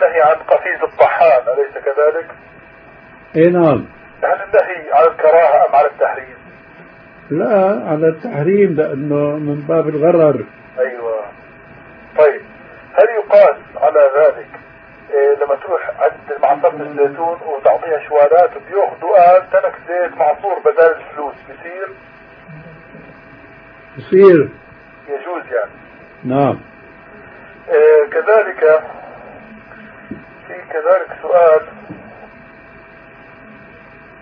النهي عن قفيز الطحان، أليس كذلك؟ اي نعم. هل النهي على الكراهة أم على التحريم؟ لا، على التحريم، لأنه من باب الغرر. أيوة. طيب، هل يقال على ذلك لما تروح عند معصرة الزيتون وتعطيها شوالات وبياخذوا تنك زيت معصور بدل الفلوس، يصير يجوز يعني؟ نعم. كذلك في كذلك سؤال